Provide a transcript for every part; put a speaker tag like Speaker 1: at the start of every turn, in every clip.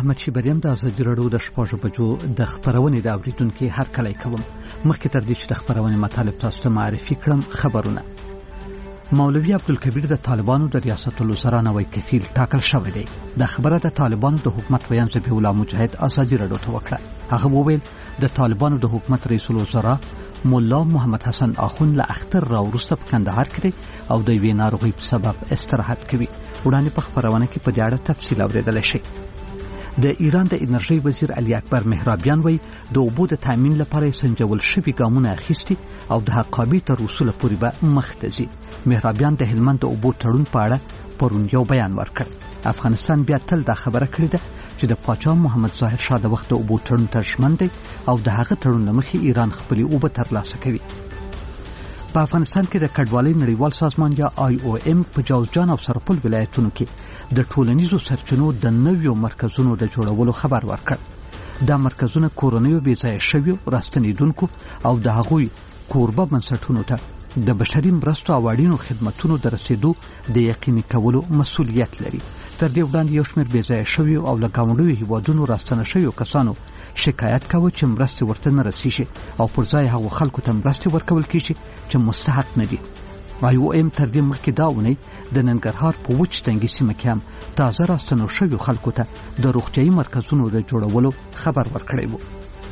Speaker 1: احمد شیبریم د ازادي راډیو د شپږ بجو د خبرونې د اوریدونکو هر کله کوم مخکې تر دې چې د خبرونې مطالب تاسو ته معرفي کړم خبرونه. مولوی عبدالکبیر د طالبانو د ریاست الوزرا نوی کفیل ټاکل شوی دی. د خبره د طالبانو د حکومت ویان ذبیح الله مجاهد ازادي راډیو ته وکړه. هغه وویل د طالبانو د حکومت رئیس الوزرا مولا محمد حسن آخوند له اختر را وروسته په کندهار کې او د یوې ناروغۍ په سبب استراحت کوي. وړاندې په خبرونه کې په دې اړه تفصیل اورېدلی شئ. د ایران د انرژي وزیر علي اکبر مهرابیان وایي د اوبو د تامین لپاره سنجول شوي ګامونه اخیستي او د حقابې تر وصوله پورې به مخته ځي. مهرابیان د هلمند د اوبو تړون په اړه پرون یو بیان ورکړ. افغانستان بیا تل دا خبره کړې ده چې د پاچا محمد ظاهر شاه د وخت د اوبو تړون ته ژمن دی او د هغه تړون له مخې ایران خپلې اوبه ترلاسه کوي. په افغانستان کې د کډوالۍ نړیوال سازمان یا IOM په جوزجان او سرپل ولایتونو کې د ټولنیزو سرچینو د نویو مرکزونو د جوړولو خبر ورکړ. دا مرکزونه کورنیو بې ځایه شویو راستنیدونکو او د هغوی کوربه بنسټونو ته د بشري مرستو او اړینو خدماتو د رسیدو د یقیني کولو مسؤلیت لري. تر دې وړاندې یو شمېر بې ځایه شویو او له ګاونډیو هیوادونو راستنه شویو کسانو شکایت کاوه چې مرستې ورته نه رسیږي او پر ځای هغو خلکو ته مرستې ورکول کیږي چې مستحق نه دي. IOM تر دې مخکې دا اونۍ د ننګرهار په وچ تنګي سیمه کې هم تازه راستنو شویو خلکو ته د روغتیايي مرکزونو د جوړولو خبر ورکړی و.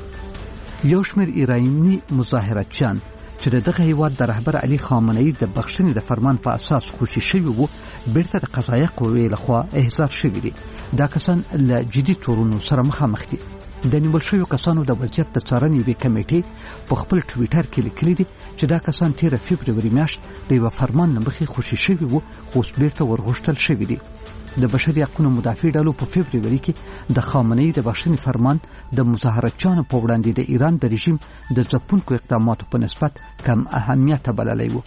Speaker 1: یو شمېر ایراني مظاهراتچیان چې دغه هیواد د رهبر علي خامنه‌ای د بخښنې د فرمان په اساس خوشي شوي وو بیرته د قضایه قوې لخوا احضار شوي دي. دا کسان له جدي تورونو سره مخامخ دي. د نیول شویو کسانو د وضعیت د څارنې یوې کمیټې په خپل ټویټر کې لیکلي دي چې دا کسان تېره فبروري میاشت د یوه فرمان نه مخکې خوشي شوي وو خو اوس بیرته ورغوښتل شوي دي. د بشري حقونو مدافع ډلو په فبروري کې د خامنه‌ای د بخښنې فرمان د مظاهراتچیانو په وړاندې د ایران د رژیم د ځپونکو اقداماتو په نسبت کم اهمیت بللی و.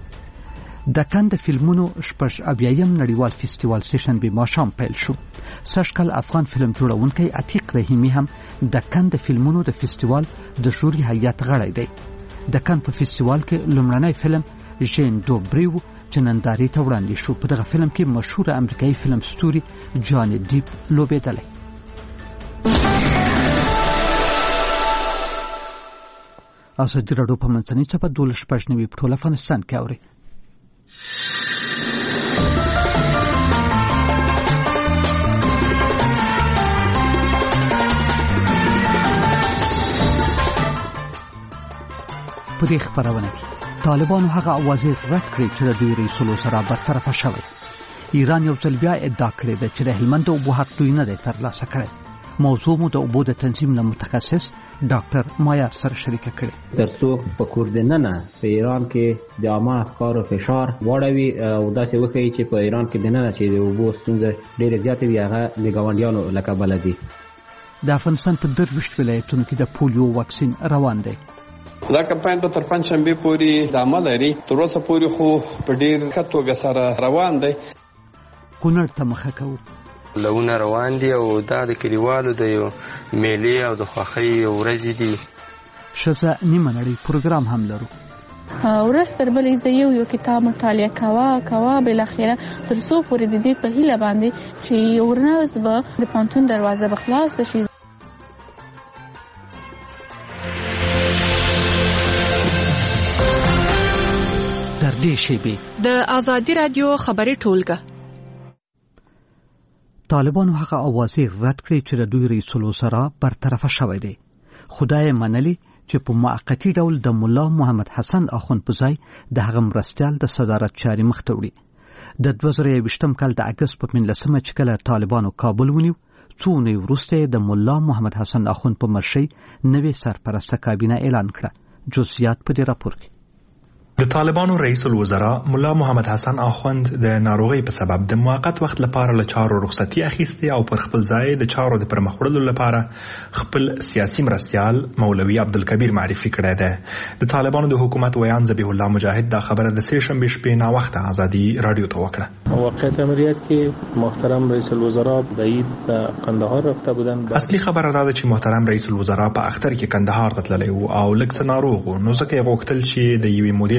Speaker 1: د کان د فلمونو 80م نړیوال فستیوال سیشن به ماښام پیل شو. سږکال افغان فلم جوړونکی عتیق رحیمي هم د کان د فلمونو د فستیوال د ژوري هیئت غړی دی. د کان په فستیوال کې لومړنی فلم ژین دوبریو چې نندارې ته وړاندې شو. په دغه فلم کې مشهور امریکایي فلم ستوري جان ډیپ لوبېدلی. ازادي راډیو په منځنۍ څپه 12 په ټول افغانستان کې اوري. په دې خبرونه کې طالبانو هغه اوازې رد کړې چې د دوی رئیس الوزرا برطرفه شوی. ایران یو ځل بیا ادعا کړې ده چې د هلمند د اوبو حق دوی نه دی ترلاسه کړی. موضوع مو د اوبو د تنظیم له متخصص ډاکټر مایار سره شریکه کړې.
Speaker 2: ترڅو په کوردننه په ایران کې د عامه افکارو فشار واړوي او داسې وښیي چې په ایران کې دننه چې د اوبو ستونزه ډېره زیاته وي هغه د ګاونډیانو له کبله دي.
Speaker 1: د افغانستان په 23 ولایتونو کې د پولیو واکسین روان دی.
Speaker 3: دا کمپاین به تر پنځشنبه پورې دوام لري. تر اوسه پورې خو په ډېر ښه توګه سره روان دی.
Speaker 1: کونړ ته مخه کوو.
Speaker 4: لونه روان دي او دا د کلیوالو د یو میلې او د خوښۍ ورځې دي.
Speaker 1: ښځه نیمه نړۍ پروګرام هم لرو.
Speaker 5: ورځ تر بلې زه یو کتاب مطالعه کوه بالاخره تر څو پورې د دې په هیله باندې چې یو ورځ به د پوهنتون دروازه به خلاصه شي.
Speaker 6: د ازادي راډیو خبري ټولګه.
Speaker 1: طالبانو هغه اوازې رد کړې چې د دوی رئیس الوزرا برطرفه شوی دی. خدای منلی چې په موقتی ډول د مولا محمد حسن آخوند په ځای د هغه مرستیال د صدارت چارې مخ ته وړي. د 2020 کال د اګست په 15 چې کله طالبانو کابل ونیو څو اونۍ وروسته د مولا محمد حسن آخوند په مرشۍ نوې سرپرسته کابینه اعلان کړه. جزئیات په دې راپور کې.
Speaker 7: د طالبانو رئیس الوزرا مولا محمد حسن آخوند د ناروغۍ په سبب د موقت وخت لپاره له چارو رخصتي اخیستې او پر خپل ځای د چارو د پرمخ وړلو لپاره خپل سیاسي مرستیال مولوی عبدالکبیر معرفي کړی دی. د طالبانو د حکومت ویان ذبیح الله مجاهد دا خبره د سه شنبه شپې ناوخته ازادي رادیو ته وکړه.
Speaker 8: واقعیت امریت کې محترم رئیس الوزرا بعید به قندهار رفته بودن.
Speaker 7: اصلي خبره دا ده چې محترم رئیس الوزرا په اختر کې قندهار ته تللی او لږ څه ناروغ و، نو ځکه یې غوښتل چې د یوې مودې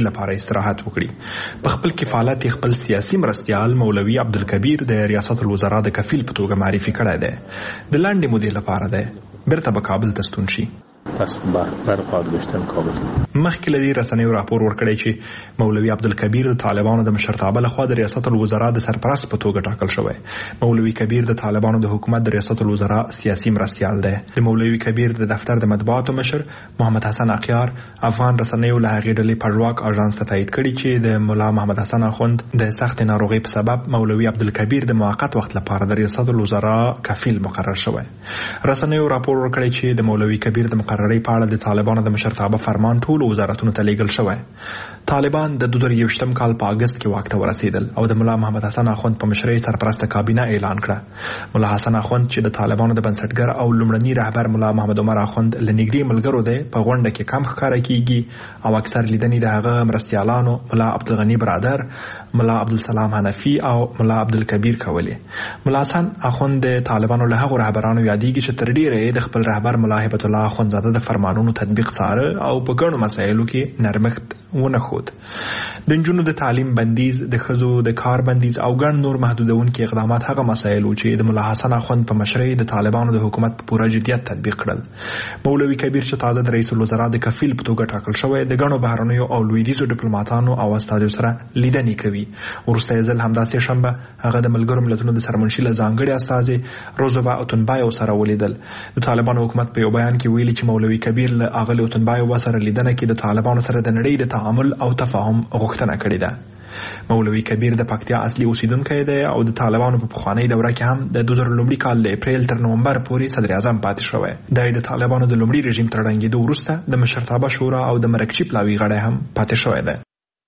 Speaker 7: لپاره استراحت وکړي. په خپل کفالت خپل سیاسي مرستیال مولوي عبدالکبیر د ریاست الوزرا د کفیل په توګه معرفي کړی دی. د لاندې مودې لپاره دی بیرته به کابل ته ستون شي.
Speaker 8: پس برگشتن کابل.
Speaker 7: مخکې له دې رسنیو راپور ورکړی چې مولوي عبدالکبیر د طالبانو د مشرتابه لخوا د ریاست الوزرا د سرپرست په توګه ټاکل شوی. مولوي کبیر د طالبانو د حکومت د ریاست الوزرا سیاسي مرستیال دی. د مولوي کبیر د دفتر د مطبوعاتو مشر محمد حسن اقیار افغان رسنیو له هغې ډلې پړواک اژانس ته تایید کړي چې د مولا محمد حسن اخوند د سخت ناروغۍ په سبب مولوي عبدالکبیر د موقت وخت لپاره د ریاست الوزرا کفیل مقرر شوی. رسنیو راپور ورکړی چې د مولوي کبیر د مقررۍ په اړه د طالبانو د مشرتابه فرمان ټولو وزارتونو ته لیږل شوی. طالبان د 2021 کال په اگست کې واک ته ورسېدل او د مولا محمد حسن اخوند په مشرۍ سرپرسته کابینه اعلان کړه. مولا حسن اخوند چې د طالبانو د بنسټګر او لومړني رهبر مولا محمد عمر اخوند له نږدې ملګرو دی په غونډه کې کم ښکاره کیږي او اکثر لیدنې د هغه مرستیالانو مولا عبدالغنی برادر، مولا عبدالسلام حنفي او مولا عبدالکبیر کولې. مولا حسن اخوند د طالبانو له هغو رهبرانو یادېږي چې تر ډیره د خپل رهبر مولا هیبت الله اخوندزاده د فرمانونو تطبیق څاره او په ګڼو مسایلو کې نرمښت ونه ښود. د نجونو د تعلیم بندیز، د ښځو د کار بندیز او ګڼ نور محدودونکي اقدامات هغه مسایل وو چې د مولا حسن اخوند په مشرۍ د طالبانو د حکومت په پوره جدیت تطبیق کړل. مولوي کبیر چې تازه د رئیس الوزرا د کفیل په توګه ټاکل شوی د ګڼو بهرنیو او لویدیځو ډیپلوماټانو او استازو سره لیدنې کوي. وروسته ځل همداسې شنبه هغه د ملګرو ملتونو د سرمنشي له ځانګړي استازي روزووا اوتنبایو سره ولیدل. د طالبانو حکومت په یو بیان کې ویلي چې مولوي کبیر له اغلی اوتنبایو سره لیدنه کې د طالبانو سره د نړۍ د تعامل او تفاهم غوښتنه کړې ده. مولوي کبیر د پکتیا اصلي اوسیدونکی دی او د طالبانو په پخواني دوره کې هم د 2001 کال له اپریل تر نومبر پورې صدر اعظم پاتې شوی. د طالبانو د لومړي رژیم تر ړنګېدو وروسته د مشرتابه شورا او د مرکچي پلاوي غړی هم پاتې شوی دی.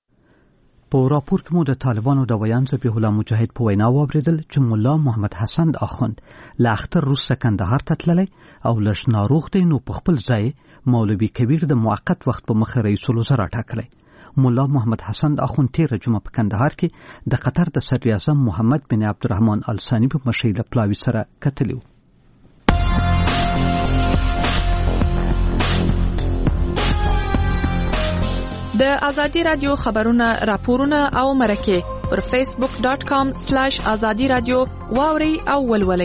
Speaker 1: په راپور کې مو د طالبانو د ویان ذبیح الله مجاهد په وینا واوریدل چې مولا محمد حسن اخوند له اختر وروسته کندهار ته تللی او لږ ناروغ دی، نو په خپل ځای مولوي کبیر د موقت وخت په مخه رئیس الوزرا ټاکلی. مولا محمد حسن اخوند تیره جمعه په کندهار کې د قطر د صدر اعظم محمد بن عبدالرحمن الثاني په مشرۍ له پلاوي سره کتلی و.
Speaker 6: د ازادي رادیو خبرونه، راپورونه او مرکې پر facebook.com/azadi radio واوري او ولولئ.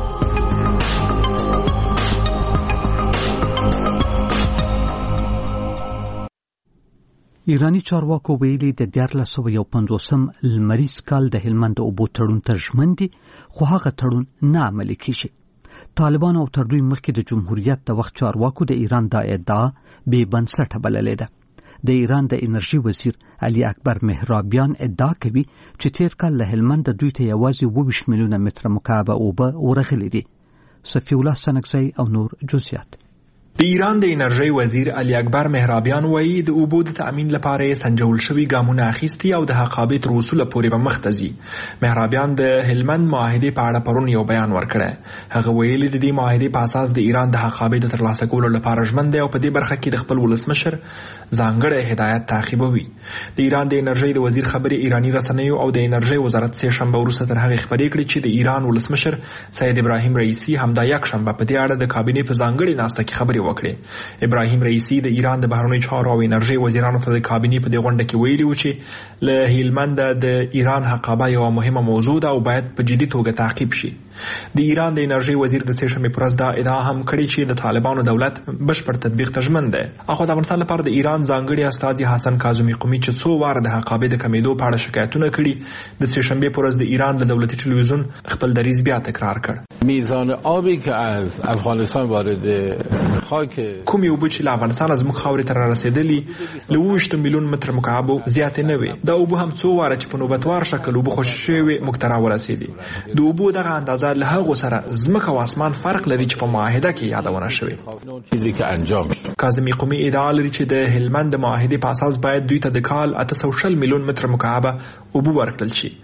Speaker 1: ایرانی چارواکو ویلي د 1450 لمریز کال د هلمند اوبو تړون ته ژمن دي، خو هغه تړون نه عملي کیږي. طالبان او تر دوی مخکې د جمهوریت د وخت چارواکو د ایران دا ادعا بې بنسټه بللې ده. د ایران د انرژي وزیر علي اکبر مهرابیان ادعا کوي چې تیر کال له هلمند دوی ته یوازې 22 میلیونه متر مکعب اوبه ورغلي دي. صفی الله سنگزی او نور جزئیات.
Speaker 7: د ایران د انرژي وزیر علي اکبر مهرابیان وایي د اوبو د تأمین لپاره سنجول شوي ګامونه اخیستي او د حقابې تر وصوله پورې به مخ ته ځي. مهرابیان د هلمند معاهدې په اړه پرون یو بیان ورکړی. هغه ویلي د دې معاهدې په اساس د ایران د حقابې د ترلاسه کولو لپاره ژمن دی او په دې برخه کې د خپل ولسمشر ځانګړی هدایت تعقیبوي. د ایران د انرژي د وزیر خبري ایرانی رسنیو او د انرژي وزارت سه شنبه وروسته تر هغه خبرې کړې چې د ایران ولسمشر سید ابراهیم رئیسی همدا یک شنبه په دې اړه د کابینې په ځانګړي ناسته کې خبرې وکړي. ابراهیم رئیسی د ایران د بهرنیو چارو او انرژي وزیرانو ته د کابینې په دې غونډه کې ویلي و چې له هلمند د ایران حقابه یو مهمه موضوع ده او باید په جدي توګه تعقیب شي. د ایران د انرژي وزیر د سه‌شنبه پر ورځ دا ادعا هم کړې چې د طالبانو دولت بشپړ تطبیق ته ژمن دی. اخو د افغانستان لپاره د ایران ځانګړي استازي حسن کاظمي قومي چې څو واره د حقابې د کمیدو په اړه شکایتونه کړي، د سه‌شنبه پر ورځ د ایران د دولتي ټلویزیون خپل دریځ بیا تکرار کړ.
Speaker 9: میزان آبی که از افغانستان وارد خاک
Speaker 7: کومې اوبه چې له افغانستان زموږ خاورې ته رارسېدلي له 22 میلیون متر مکعب زیاتې نه وي. دا اوبه هم څو واره چې په نوبتوار شکل اوبه خوشې شوې موږ ته راورسېدي. د اوبو دغه اندازه له هغو سره ځمکه او اسمان فرق لري چې په معاهده کې یادونه شوې. کاظمي قومي ادعا لري چې د هلمند د معاهدې په اساس باید دوی ته د کال 840 میلیون متر مکعب اوبه ورکړل شي.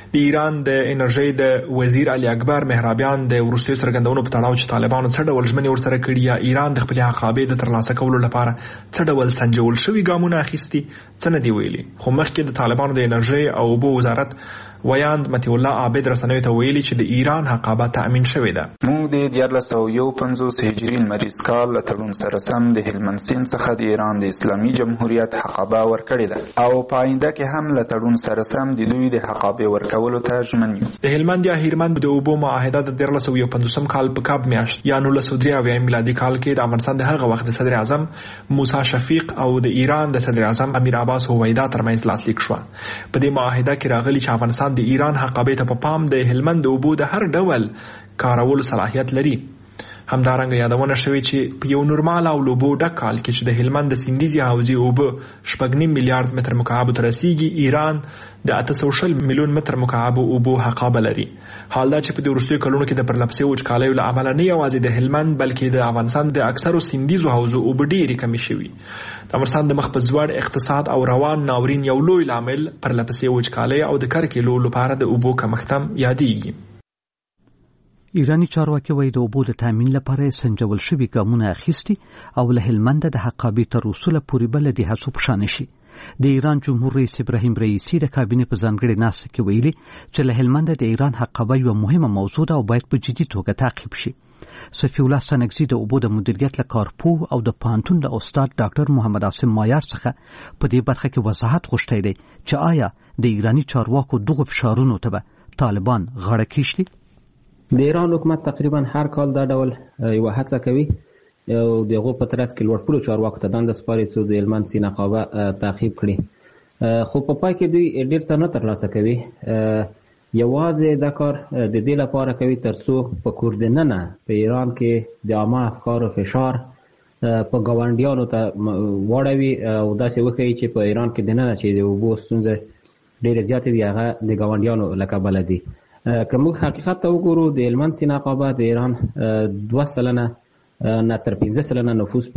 Speaker 7: د ایران د انرژي د وزیر علي اکبر مهرابیان د وروستیو څرګندونو په تړاو چې طالبانو څه ډول ژمنې ورسره کړي یا ایران د خپل حقابې د ترلاسه کولو لپاره څه ډول سنجول شوي ګامونه اخیستي څه نه دی ویلي. خو مخکې د طالبانو د انرژي او اوبو وزارت ویاند متي الله عابد رسنیو ته ویلي چې د ایران حقابه تأمین شوې ده.
Speaker 10: موږ د 1951 هجري لمریز کال له تړون سره سم د هلمند سیند څخه د ایران د اسلامي جمهوریت حقابه ورکړې ده او په آینده کې هم له تړون سره سم د دوی د حقابې ورکولو ته ژمن یو.
Speaker 7: د هلمند یا هیرمند د اوبو معاهده د 1951 کال په کاب میاشت یا 1993 میلادي کال کې د افغانستان د هغه وخت د صدر اعظم موسی شفیق او د ایران د صدر اعظم امیر عباس هویدا ترمنځ لاسلیک شو. په دې معاهده کې راغلي چې افغانستان د ایران حقابې ته په پام د هلمند د اوبو د هر ډول کارولو صلاحیت لري. همدارنګه یادونه شوې چې په یو نورمال او لوبو ډک کال کې چې د هلمند د سیندیزي حوزې اوبه 8.9 میلیارډ متر مکعب ته رسیږي، ایران د 800 میلیون متر مکعب اوبو حقابه لري. حال دا چې په د وروستیو کلونو کې د پرلپسې وچکالیو له امله نه یوازې د هلمند بلکې د افغانستان د اکثرو سیندیزو حوزو اوبه ډېرې کمې شوي. د افغانستان د مخ په ځوړ اقتصاد او روان ناورین یو لوی لامل پرلپسې وچکالۍ او د کرکیلو لپاره د اوبو کمښت هم یادېږي.
Speaker 1: ایرانی چارواکي وایي د اوبو د تامین لپاره سنجول شوي ګامونه اخیستي او له هلمند د حقابې تر وصوله پورې بل د هڅو په شان شي. د ایران جمهور رئیس ابراهیم رئیسی د کابینې په ځانګړي ناسته کې ویلي چې له هلمند د ایران حقابه یوه مهمه موضوع ده او باید په جدي توګه تعقیب شي. صفی الله سنگزی د اوبو د مدیریت له کارپوه او د پوهنتون له استاد ډاکټر محمد عاصم مایار څخه په دې برخه کې وضاحت غوښتی دی چې آیا د ایرانی چارواکو دغه فشارونو ته به طالبان غاړه کیږدي.
Speaker 2: د ایران حکومت تقریبا هر کال دا ډول یو هڅه کوي او دغه په ترڅ کې لوړپوړو چارواکو ته دنده سپاري چې د هلمند سیند حقابه تعقیب کړي، خو په پای کې دوی ډېر څه نه ترلاسه کوي. یوازې دا کار د دې لپاره کوي ترڅو په کور دننه په ایران کې د عامه افکارو فشار په ګاونډیانو ته واړوي او داسې وښیي چې په ایران کې دننه چې د اوبو ستونزې ډېرې زیاتې دي هغه د ګاونډیانو له کبله دي. که موږ حقیقت ته وګورو د هلمند سیند حقابه د ایران 2% نه تر 15% نفوس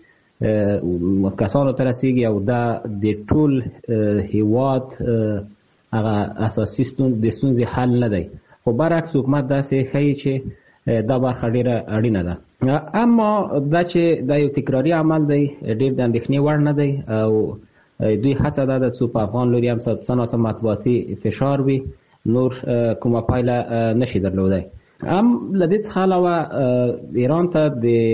Speaker 2: پورې کسانو ته رسیږي او دا د ټول هیواد هغه اساسي د ستونزې حل نه دی. خو برعکس حکومت داسې ښیي چې دا برخه ډېره اړینه ده. اما دا چې دا یو تکراري عمل دی ډېر د اندېښنې وړ نه دی او دوی هڅه دا ده چې په افغان لوري هم څه ناڅه مطبوعاتي فشار وي، نور کومه پایله نشي درلودای. هم له دې څخه علاوه ایران ته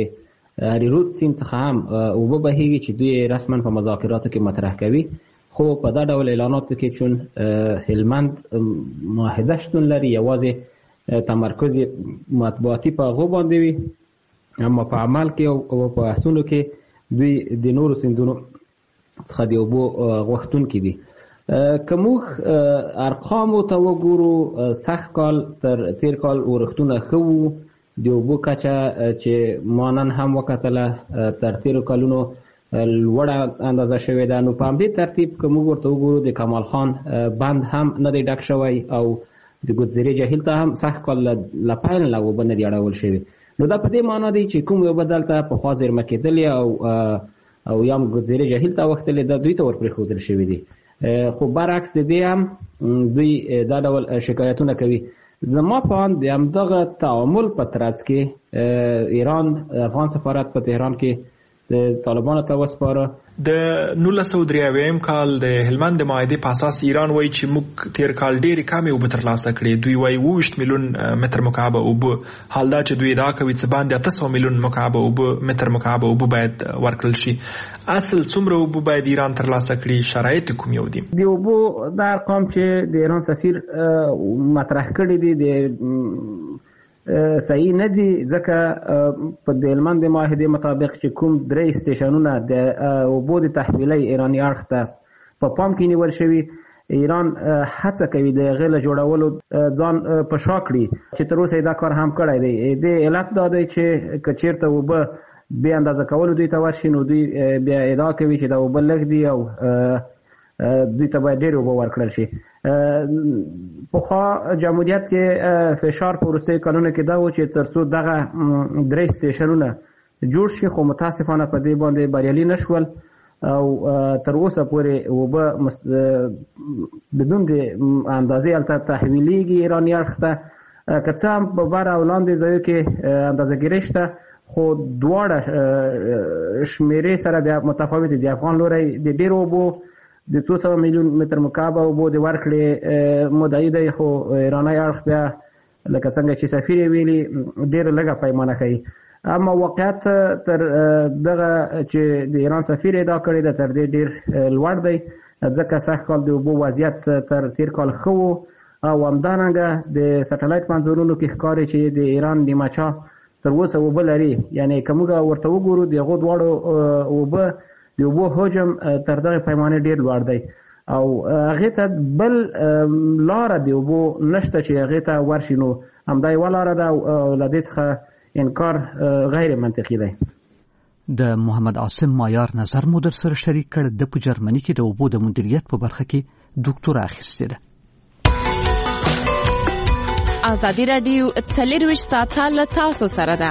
Speaker 2: د هریرود سیند څخه هم اوبه بهیږي چې دوی رسما په مذاکراتو کې مطرح کوي، خو په دا ډول اعلاناتو کې چون هلمند معاهده شتون لري یوازې تمرکز مطبوعاتي په هغو باندې وي، اما په عمل کې او په بحثونو کې دوی د نورو سیندونو څخه د اوبو غوښتونکي دي. که موږ ارقامو ته وګورو سږ کال تر تیر کال ورښتونه ښه وو، د اوبو کچه چې ما نن هم وکتله تر تیرو کلونو لوړه اندازه شوې ده. نو په همدې ترتیب که موږ ورته وګورو د کمال خان بند هم نه دی ډک شوی او د ګوتزیرې جهیل ته هم سږ کال له پیل نه اوبه نه دي اړول شوي. نو دا په دې معنا دی چې کوم اوبه دلته پخوا زیرمه کېدلې او یا هم ګوتزیرې جهیل ته وختلې ده دوی ته ورپرېښودل شوي دي. خو برعکس د دې هم دوی دا ډول شکایتونه کوي. زما په اند د همدغه تعامل په ترڅ کې ایران افغان سفارت په تهران کې د طالبانو ته وسپاره.
Speaker 7: د 1993 کال د هلمند د معاهدې په اساس ایران وایي چې موږ تیر کال ډېرې کمې اوبه ترلاسه کړې. دوی وایي 20 میلیون متر مکعب اوبه، حال دا چې دوی ادعا کوي چې باندې 800 میلیون متر مکعب اوبه باید ورکړل شي. اصل څومره اوبه باید ایران ترلاسه کړي؟ شرایط کوم یو دي؟
Speaker 2: د اوبو دا ارقام چې د ایران سفیر مطرح کړي دي د صحیح نه دي، ځکه په د هلمند د معاهدې مطابق چې کوم 3 سټیشنونه د اوبو د تحویلۍ ایراني اړخ ته په پام کې نیول شوي، ایران هڅه کوي د هغې له جوړولو ځان په شا کړي چې تر اوسه یې دا کار هم کړی دی. د علت دا دی چې که چېرته اوبه بې اندازه کولو دوی ته ورشي نو دوی بیا ادعا کوي چې دا اوبه لږ دي او دوی ته باید ډېرې اوبه ورکړل شي. پخوا جمهوریت کې فشار په وروستیو کلونو کې دا و چې تر څو دغه 3 سټیشنونه جوړ شي، خو متاسفانه په دې باندې بریالي نه شول او تر اوسه پورې وبه بدون د اندازې الته تحویلیږي ایرانی اړخ ته که څه هم په بر او لاندې ځایو کې اندازهګیري شته خو دواړه شمیرې سره بیا متفاوت دي. افغان لوری د ډېرو اوبو د 200 میلیون متر مکعب اوبو د ورکړې مدعي دی، خو ایرانی اړخ بیا لکه څنګه چې سفیر ویلي ډېره لږه پیمانه کوي. اما واقعیت تر دغه چې د ایران سفیر ادعا کړې ده تر دې ډېر لوړ دی، ځکه سږ کال د اوبو وضعیت تر تیر کال ښه و او همدارنګه د سټلایټ منظورونو کې ښکاري چې د ایران نیماچا تر اوسه اوبه لري. یعنې که موږ ورته وګورو د هغو دواړو اوبه د اوبو حجم تر دغه پیمانې ډېر لوړ دی او هغې ته بل لاره د اوبو نشته چې هغې ته ورشي، نو همدا یوه لاره ده او له دې څخه انکار غیر منطقي دی.
Speaker 1: د محمد عاصم مایار نظر مو در سره شریک کړ. د په جرمني کې د اوبو د مدیریت په برخه کې ډاکټورا اخیستې ده.
Speaker 6: ازادي راډیو 24 ساعته له تاسو سره ده.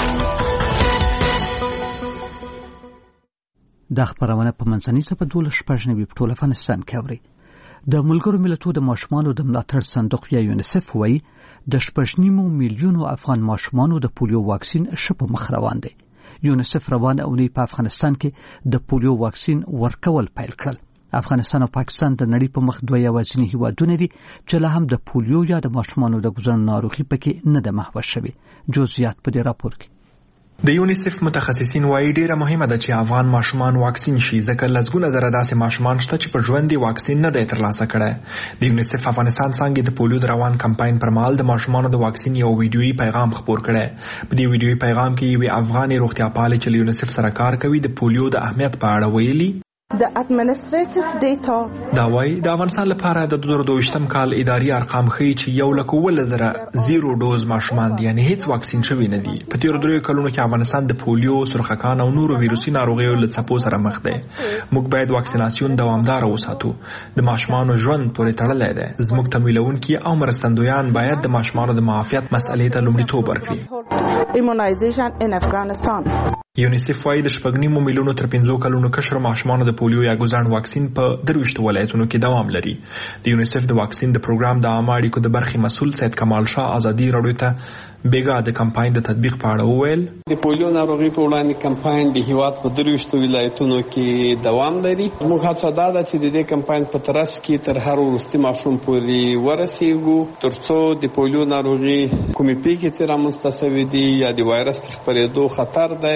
Speaker 1: دا خبرونه په منځني سپه 12 په ټول افغانستان کې اوري. د ملګرو ملتونو د ماشومانو د ملاتړ صندوق یا یونیسف وایي د 6.9 میلیونو افغان ماشومانو د پولیو واکسین شپه مخ روان دی. یونیسف روان اونۍ په افغانستان کې د پولیو واکسین ورکول پیل کړل. افغانستان او پاکستان د نړۍ په مخ دوه یوازینی هیوادونه دي چې لا هم د پولیو یا د ماشومانو د ګذرن ناروغي پکې نه ده محوه شوی. جزئیات په دې راپور کې.
Speaker 7: د یونیسف متخصصین وایي ډیره مهمه ده چې افغان ماشومان واکسین شي، ځکه لسګونه زره داسې ماشومان شته چې په ژوند یې واکسین نه دی ترلاسه کړی. د یونیسف افغانستان څانګې د پولیو د روان کمپاین پر مهال د ماشومانو د واکسین یو ویډیویي پیغام خپور کړی. په دې ویډیویي پیغام کې یوې افغانې روغتیاپالې چې له یونیسف سره کار کوي د پولیو د اهمیت په اړه ویلي.
Speaker 11: د administrative data
Speaker 7: دا وایي د افغانستان لپاره د 2022م کال اداري ارقام ښیي چې 1,00,000 زیرو ډوز ماشومان دي، یعنی هیڅ واکسین شوي نه دي. په تیرو 3 کلونو کې افغانستان د پولیو، سرخکان او نورو ویروسي ناروغیو له څپو سره مخ دی. موږ باید واکسیناسیون دوامدار وساتو. د ماشومانو ژوند پورې تړلی دی. زموږ تمویلونکي او مرستندویان باید د ماشومانو د معافیت مسئلې ته لومړیتوب ورکړي.
Speaker 11: immunization in Afghanistan.
Speaker 7: یونیسف وايي د 6.9 میلیونو تر 5 کلونو کشر ماشومانو د پولیو یا ګوزاڼ واکسین په 23 ولایتونو کې دوام لري. د یونیسف د واکسین د پروګرام د عامه اړیکو د برخې مسؤل سید کمال شاه ازادي راډیو ته بیګا د کمپاین د تطبیق په اړه وویل.
Speaker 3: د پولیو ناروغي په وړاندې کمپاین د هیواد په 23 ولایتونو کې دوام لري. موږ هڅه ده چې د دې کمپاین په ترڅ کې تر هر وروستي ماشوم پورې ورسیږو، ترڅو د پولیو ناروغي کومې پیښې چې رامنځته شوې دي یا د وایرس خپرېدو خطر دی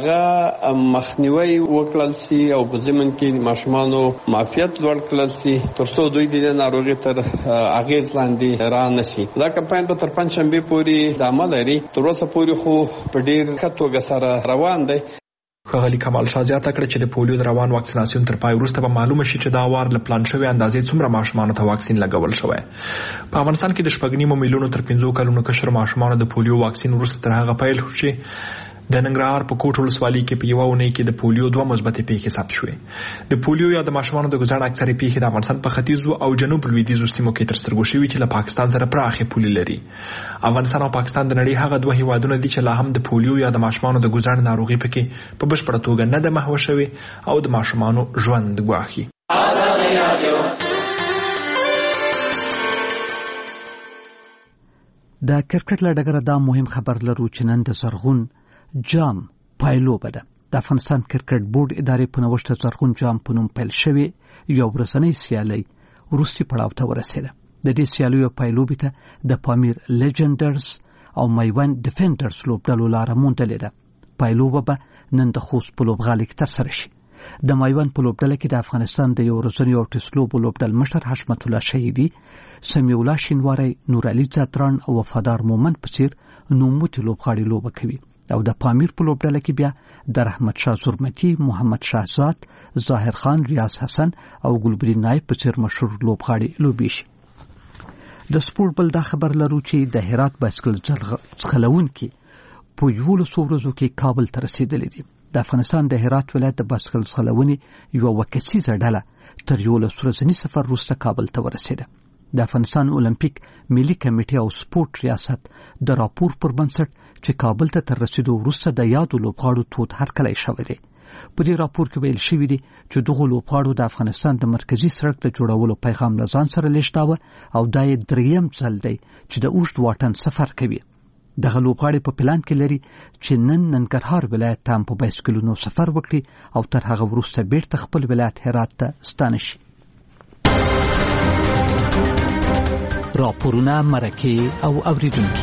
Speaker 3: هغه مخنیوي وکړل شي او په ضمن کې د ماشومانو معافیت لوړ کړل شي، ترڅو دوی د ناروغي تر اغیز لاندې را نشي. دا کمپاین به تر پنځشنبه پورې لري. تر اوسه پورې خو په ډیر ښه توګه سره روان دی.
Speaker 7: ښاغلي کمال شاه زیاته کړه چې د پولیو د روان واکسیناسیون تر پای وروسته به معلومه شي چې دا وار له پلان شوې اندازې څومره ماشومانو ته واکسین لګول شوی. په افغانستان کې د 6.9 میلیونو تر 5 کلونو کشر ماشومانو د پولیو واکسین وروسته تر هغه پیل شو چې د ننګرهار په کوټ ولسوالۍ کې په یوه اونۍ کې د پولیو 2 مثبتې پیښې ثبت شوې. د پولیو یا د ماشومانو د ګوزاڼ اکثرې پیښې د افغانستان په ختیځو او جنوب لویدیځو سیمو کې تر سترګو شوي چې له پاکستان سره پراخې پولې لري. افغانستان او پاکستان د نړۍ هغه 2 هیوادونه دي چې لا هم د پولیو یا د ماشومانو د ګوزاڼ ناروغي پکې په بشپړه توګه نه ده محوه شوې او د ماشومانو ژوند ګواښي.
Speaker 1: د کرکټ له ډګره دا مهم خبر لرو چې نن د زرغون جام پایلوبه ده. د افغانستان کرکټ بورډ ادارې په نوښت زرغون جام په نوم پیل شوی یو ورځنی سیالي وروستي پړاو ته ورسېده. د دې سیالیو پایلوبې ته د پامیر لیجنډرز او میوند ډیفندرز لوبډلو لاره موندلې ده. پایلوبه به نن د خوست په لوبغالي کې ترسره شي. د میوند په لوبډله کې د افغانستان د یو ورځني او ټسلوبو لوبډل مشر حشمت الله شهیدي، سمیع الله شینواری، نور علي زادران او وفادار مومن په څیر نوموتي لوبغاړي لوبه کوي. او د پامیر په لوبډله کې بیا د رحمت شاه زرمتي، محمد شهزاد، ظاهر خان، ریاض حسن او ګلبدین نایب په څیر مشهور لوبغاړي لوبي شي. د سپورت بل دا خبر لرو چې د هرات بایسکل ځغلونکي په 11 ورځو کې کابل ته رسیدلي دي. د افغانستان د هرات ولایت د بایسکل ځغلونې یو وکسیزه ډله تر 11 ورځني سفر وروسته کابل ته ورسېده. د افغانستان اولمپیک ملي کمیټې او سپورت ریاست د راپور پر بنسټ چې کابل ته تر رسیدو وروسته د یادو لوبغاړو تود هرکلی شوی دی. په دې راپور کې ویل شوی دی چې دغه لوبغاړو د افغانستان د مرکزی سړک د جوړولو پیغام له ځان سره لیږداوه او دا یې دریم ځل دی چې د اوږد واټن سفر کوي. دغه لوبغاړي په پلان کې لري چې نن ننګرهار ولایت ته په بایسکلونو سفر وکړي او تر هغه وروسته بیرته خپل ولایت هرات ته ستانه شي. راپورونه، مرکې او اوریدونکي.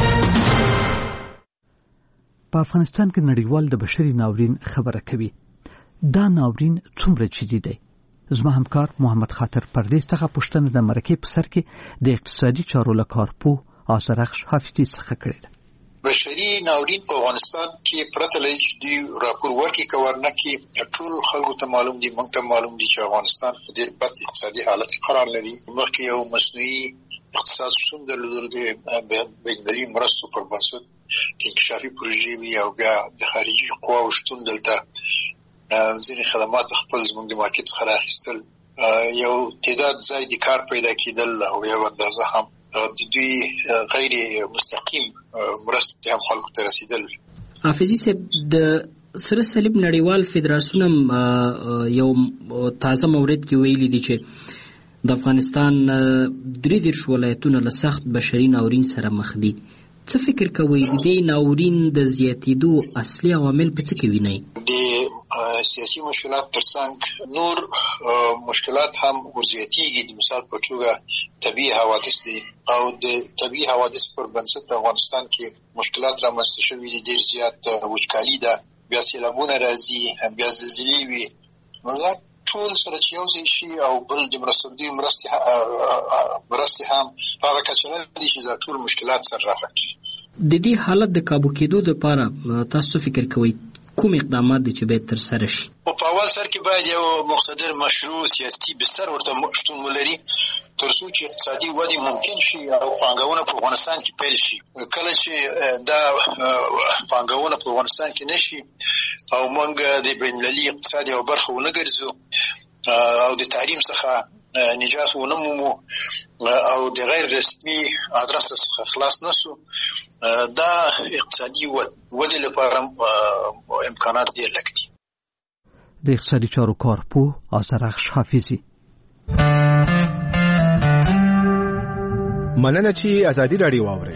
Speaker 1: په افغانستان کې نړیوال د بشري ناورین خبره کوي. دا ناورین څومره جدي دی؟ زما همکار محمد خاطر پردیس څخه پوښتنه د مرکې په سر کې د اقتصادي چارو له کارپوه آذرخش حافظي څخه کړې ده.
Speaker 12: بشري ناورین په افغانستان کې پرته له دې راپور ورکړي کورنه کې ټول خلکو ته معلوم دي، موږ ته معلوم دي چې افغانستان په ډېر بد اقتصادي حالت کې قرار لري. مخکې یو مصنوعي اقتصاد شتون درلودل د بین‌المللي مرستو پر بنسټ انکشافي پروژې وي او بیا د خارجي قواو شتون دلته ځینې خدمات خپل زموږ د مارکیټ څخه راخیستل، یو تعداد ځای د کار پیدا کېدل او یو اندازه هم د دوی غیر مستقیم مرستې هم خلکو ته رسیدل.
Speaker 13: حافظي صاحب، د سره صلیب نړیوال فدراسیون یو تازه مورد کې ویلي دي چې د افغانستان 33 ولایتونه له سخت بشري ناورین سره مخ دي. څه فکر کوئ د دې ناورین د زیاتېدو اصلي عوامل په څه کې وینئ؟
Speaker 12: د سیاسي مشکلات ترڅنګ نور مشکلات هم ورزیاتېږي. د مثال په توګه طبیعي حوادث دي او د طبیعي حوادث پر بنسټ د افغانستان کې مشکلات رامنځته شوي دي. ډېر زیات وچکالي ده، بیا سیلابونه راځي، بیا زلزلې وي. ټول سره چې یو ځای شي او بل د مرستندوی مرستې هم په هغه کچه نه دي چې دا ټول مشکلات سره رافع کړي.
Speaker 13: د دې حالت د کابو کېدو لپاره تاسو فکر کوئ کوم اقدامات دي چې باید ترسره شي؟
Speaker 12: په اول سر کې باید یو مقتدر مشروع سیاسي بستر ورته شتون ولري تر څو چې اقتصادي ودې ممکن شي او پانګونه په افغانستان کې پیل شي. کله چې دا پانګونه په افغانستان کې نشي او موږ د بین‌المللي اقتصاد یو برخه ونه ګرځو او د تحریم څخه نجات ونه مومو او د غیر رسمي ادرس څخه خلاص نشو، دا اقتصادي ودې لپاره امکانات ډېر لږ دي.
Speaker 1: د اقتصادي چارو کارپوه آذرخش حافظي.
Speaker 14: مننه چې ازادي راډیو واورئ.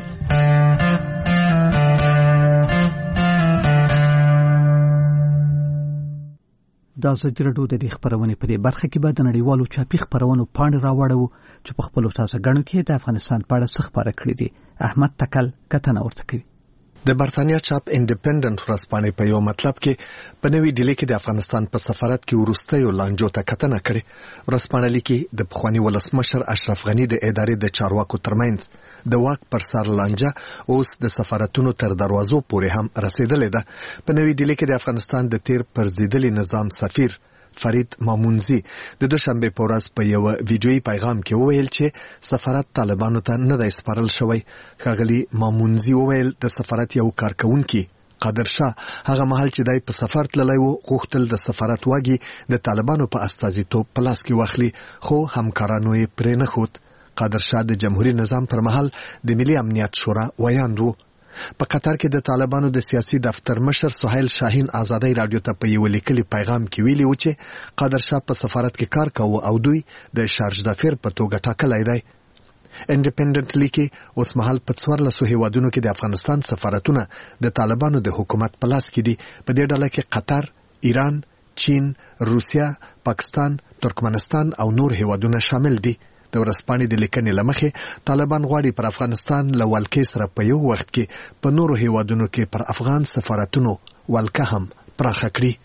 Speaker 1: د ازادي راډیو د خبرونې په دې برخه کې به د نړیوالو چاپي خبرونو پاڼې راوړو چې په خپل تازه غنو کې د افغانستان په اړه څه خبره کړې دي. احمد تکل کتنه ورته کوي.
Speaker 15: د برتانیا چاپ انډیپندنت ورځپاڼې په یو مطلب کې په نوې ډیلي کې د افغانستان په سفارت کې وروستیو لانجو ته کتنه کړې. ورځپاڼه لیکي د پخوانی ولسمشر اشرف غنی د ادارې د چارواکو ترمنځ د واک پر سر لانجه اوس د سفارتونو تر دروازو پورې هم رسیدلې ده. په نوې ډیلي کې د افغانستان د تیر پرزیدلي نظام سفیر فرید مامونزی د دوشنبه په ورځ په یو ویډیویي پیغام کې وویل چې سفارت طالبانو ته نه دی سپارل شوی. ښاغلي مامونزی وویل د سفارت یو کارکونکي قادر شاه هغه مهال چې دای په سفر تللی و غوښتل د سفارت واګي د طالبانو په استازیتوب په لاس کې واخلي، خو همکارانو یې پرې نه ښود. قادر شاه د جمهوریت نظام پر مهال د ملي امنیت شورا ویاند و. په قطر کې د طالبانو د سیاسي دفتر مشر سهیل شاهین آزادۍ رادیو ته په یو لیکلي پیغام کې ویلي و چې قادر شاه په سفارت کې کار کاوه او دوی د شارج دافیر په توګه ټاکلی دی. انډیپندنت لیکي اوس مهال په 14 هیوادونو کې د افغانستان سفارتونه د طالبانو د حکومت په لاس کې دي. په دې ډله کې قطر، ایران، چین، روسیا، پاکستان، ترکمنستان او نور هیوادونه شامل دي. د ورځپاڼې د لیکنې لمخې طالبان غواړي پر افغانستان له ولکې سره په یو وخت کې په نورو هیوادونو کې پر افغان سفارتونو ولکه هم پراخه کړي.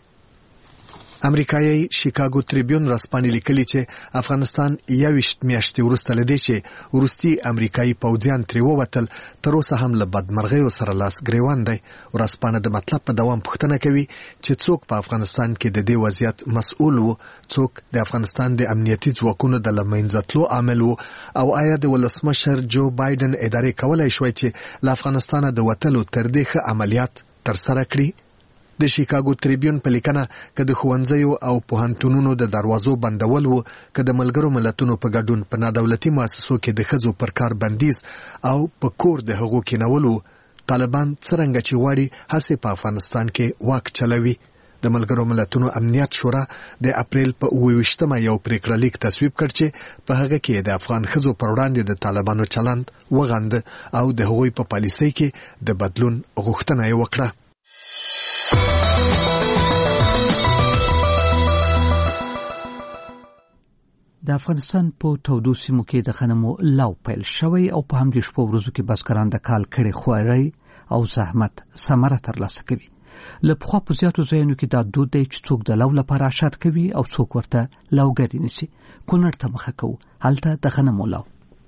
Speaker 15: امریکایي شیکاګو تریبیون ورځپاڼې لیکلي چې افغانستان 21 میاشتې وروسته له دې چې وروستي امریکایي پوځیان ترې ووتل تر اوسه هم له بدمرغیو سره لاس ګریوان دی. ورځپاڼه د مطلب په دوام پوښتنه کوي چې څوک په افغانستان کې د دې وضعیت مسؤل وو، څوک د افغانستان د امنیتي ځواکونو د له منځه تلو عامل وو او آیا د ولسمشر جو بایدن ادارې کولای شوی چې له افغانستانه د وتلو تر دې ښه عملیات ترسره کړي. د شیکاګو تریبیون په لیکنه که د ښوونځیو او پوهنتونونو د دروازو بندول وو، که د ملګرو ملتونو په ګډون په نادولتي مؤسسو کې د ښځو پر کار بندیز او په کور د هغو کېنول وو، طالبان څرنګه چې غواړي هسې په افغانستان کې واک چلوي. د ملګرو ملتونو امنیت شورا د اپریل په 28مه یو پریکړه لیک تصویب کړ چې په هغه کې د افغان ښځو پر وړاندې د طالبانو چلند وغند او د هغوی په پالیسۍ کې د بدلون غوښتنه یې وکړه.
Speaker 1: د افغانستان په تودو سیمو کې د غنمو لو پیل شوی او په همدې شپو ورځو کې بزګران د کال کړي خواري او زحمت ثمره ترلاسه کوي. له پخوا په زیاتو ځایونو کې دا دود دی چې څوک د لو لپاره اشر کوي او څوک ورته لوګري نیسي. کونړ ته مخه کوو، هلته د غنمو لو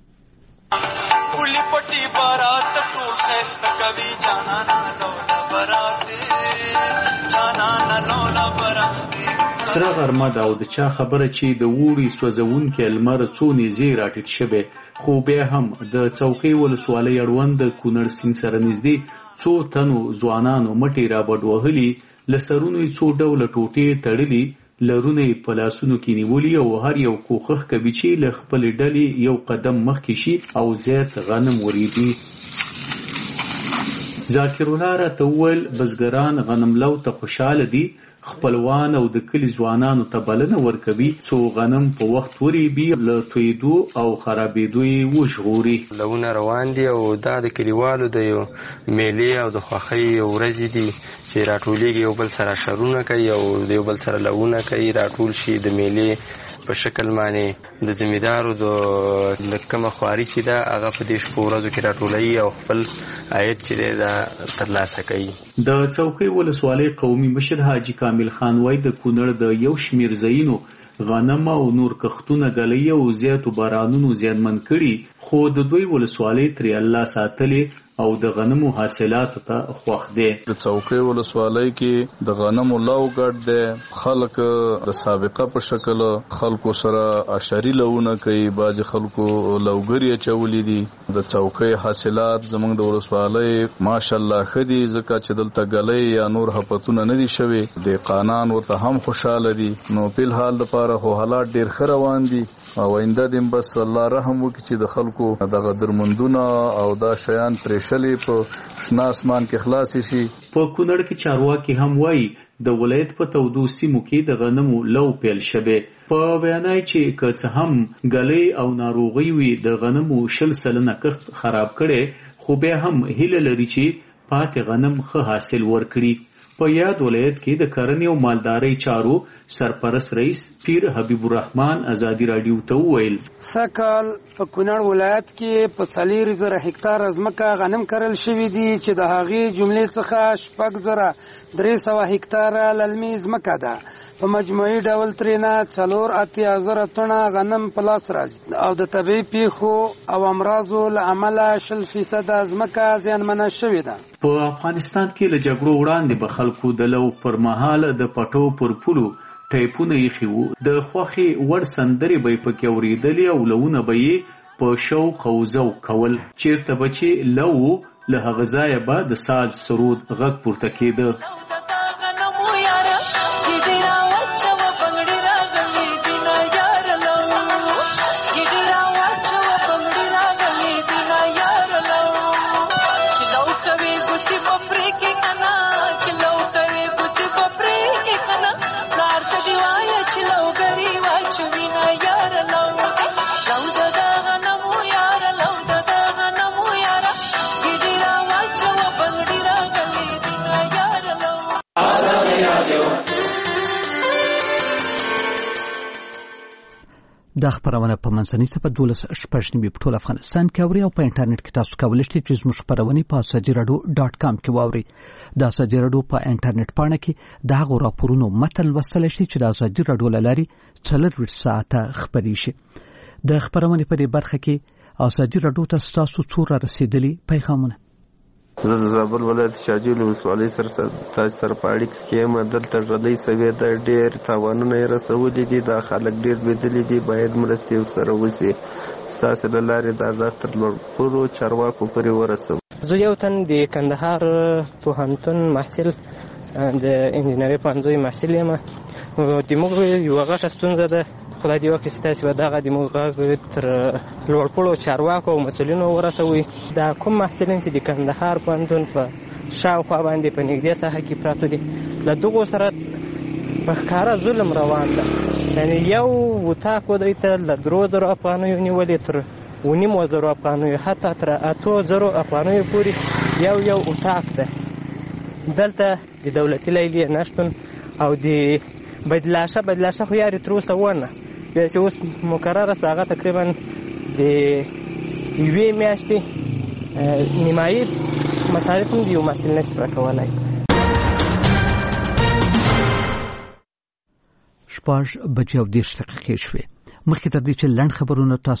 Speaker 16: سره غرمه ده او د چا خبره چې د ووري سوځونکي لمر څو نږدې راټیټ شوی، خو بیا هم د څوکۍ ولسوالۍ اړوند د کونړ سیند سره نږدې څو تنو ځوانانو مټې رابډ وهلي، له سرونو یې څو ډوله ټوټې تړلي، لرونه یې په لاسونو کې نیولي او هر یو کوښښ کوي چې له خپلې ډلې یو قدم مخکې شي او زیات غنم وریبي. ذاکر الله راته وویل بزګران غنم لو ته خوشحاله دي، خپلوان او د کلي ځوانانو ته بلنه ورکوي څو غنم په وخت وریبي، له تویدو او خرابېدو یې وژغوري.
Speaker 4: لوونه روان دي او دا د کلیوالو د یو میلې او د خوښۍ ورځې دي چې راټولېږي، یو بل سره شرونه کوي او د یو بل سره لوونه کوي، راټول شي د میلې په شکل باندې. د زمیندارو د کومه خواري چې ده هغه په دې شپو ورځو کې راټولوي او خپل عاید چې دی دا ترلاسه کوي.
Speaker 16: د څوکۍ ولسوالۍ قومي مشر حاجي کامل خان وایي د کونړ د یو شمېر ځایونو غنم او نور کښتونه ګلۍ او زیاتو بارانونو زیانمن کړي، خو د دوی ولسوالۍ ترې الله ساتلې او د غنمو حاصلاتو ته خوښ دی.
Speaker 17: د څوکۍ ولسوالۍ کې د غنمو لو ګډ دی، خلک د سابقه په شکل خلکو سره عشري لوونه کوي، بعضې خلکو لوګري اچولي دي. د څوکۍ حاصلات زموږ د ولسوالۍ ماشاءالله ښه دي، ځکه چې دلته ګلۍ یا نور حپتونه نه دي شوي، دهقانان ورته هم خوشحاله دي. نو په الحال دپاره خو حالات ډېر ښه روان دي او آینده دې بس الله رحم وکړي چې د خلکو دغه درمندونه او دا شیان پرېښلي په شنه اسمان کې خلاص شي.
Speaker 16: په کونړ کې چارواکي هم وایي د ولایت په تودو سیمو کې د غنمو لو پیل شوی. په بیانای چې که څه هم ګلۍ او ناروغۍ وي د غنمو 60% کښت خراب کړي، خو بیا هم هیله لري چې پاتې غنم ښه حاصل ورکړي. په یاد ولایت کې د کرنې او مالدارۍ چارو سرپرست رئیس پیر حبیب الرحمن ازادي راډیو ته وویل
Speaker 18: سکهال په کونړ ولایت کې په 4000 هکتار ځمکه غنم کرل شوي دي چې د هغې جملې څخه 6300 هکتار للمي ځمکه ده. په مجموعي ډول ترېنه 48000 ټنه غنم په لاس راځي او د طبیعي پیښو او امراضو له امله 20% ځمکه زیانمنه شوې ده.
Speaker 16: په افغانستان کې له جګړو وړاندې به خلکو د لو پر مهال د پټو پر پولو ټیپونه ایښي وو، د خوښې وړ سندرې به یې پکې اورېدلې او لوونه به یې په شوق او ذوق کول. چېرته به چې لو له هغه ځایه به د ساز سرود غږ پورته کېده.
Speaker 1: دا خبرونه په منځنۍ سپه 12:09 په ټول افغانستان کې اوري او په انټرنیټ کې تاسو کولی شئ چې زموږ خبرونه په azadiradio.com کې واوري. د ازادي راډیو په انټرنیټ پاڼه کې د هغو راپورونو متن لوستلی شئ چې د ازادي راډیو له لارې 24 ساعته خپرې شي. د خبرونې په دې برخه کې ازادي راډیو ته ستاسو څو را رسېدلي پیغامونه.
Speaker 19: زه د زابل ولایت شاجوی ولسوالۍ سره په اړیکه کې یم. دلته ژلۍ سوې ده، ډېر تاوانونه یې رسولي دي، دا خلک ډېر لوېدلي دي، باید مرستې ورسره وشي. ستاسې له لارې دا غږ تر لوړپوړو چارواکو پورې ورسوو.
Speaker 20: زه یو تن د کندهار پوهنتون محصل د انجینرۍ پوهنځي محصل یم. د موږ یوه غټه ستونزه ده، خدای دې وکړي چې تاسې به دغه د موږ غږ تر لوړپوړو چارواکو او مسؤلینو ورسوئ. دا کوم محصلین چې د کندهار پوهنتون په شاوخوا باندې په نږدې ساحه کې پراته دي، له دغو سره په ښکاره ظلم روان ده. یعنی یو اتاق ودوی ته له 3,000 افغانیو نیولې تر 9,500 افغانیو، حتی تر 8,000 افغانیو پورې یو اتاق ده. دلته د دولتي لیلیې نشتون او د بدلاشه خو یاري تر اوسه ونه، بیا چې اوس مقرره سته هغه تقریبا د 1 میاشتې نیمایي مصارف هم د یو محصل نشي پوره کولی.
Speaker 1: 6:30 شوې. مخکې تر دې چې لنډ خبرونه تاسو